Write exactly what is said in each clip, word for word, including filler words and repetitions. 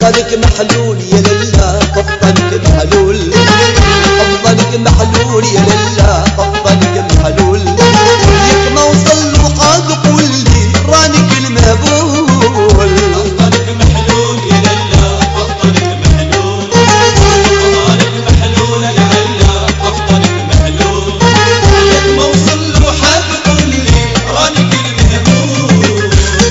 أفضلك محلول يا لله أفضلك محلول أفضلك محلول يا لله أفضلك محلول ياك ما وصل له حاجة قول لي راني كلمة بول أفضلك محلول يا لله أفضلك محلول أفضلك محلول لعله أفضلك محلول ياك ما وصل له حاجة قول لي راني كلمة بول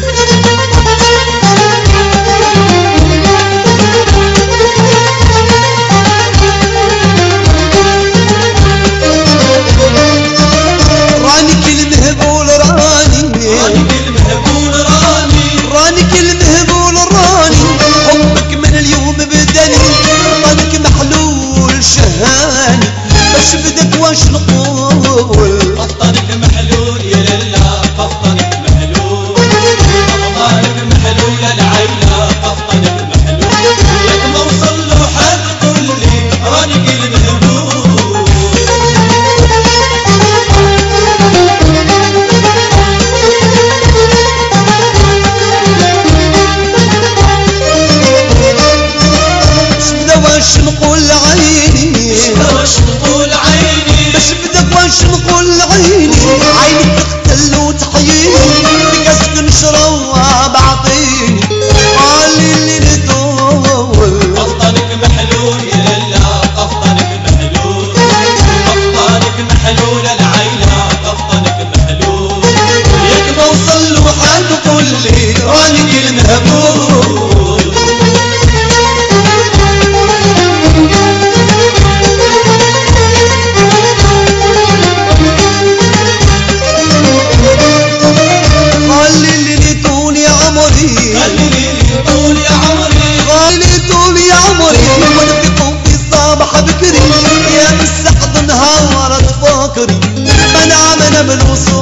واش نقول أفضلك محلول يا لله أفضلك محلول أفضلك محلول لعله أفضلك محلول ياك ما وصل له حد قول لي راني كلمة بول واش نقول عيني واش نقول عيني باش بدك واش نقول عيني عينك تقتل وتحييني بكاسك نشربها بعطيني قالي اللي نطول أفضلك محلول يا لله أفضلك محلول أفضلك محلول العيلة أفضلك محلول ياك ما وصل له حد قول لي راني كلمة بول بكري يا مسحض نهار تفكري منع من بالوصول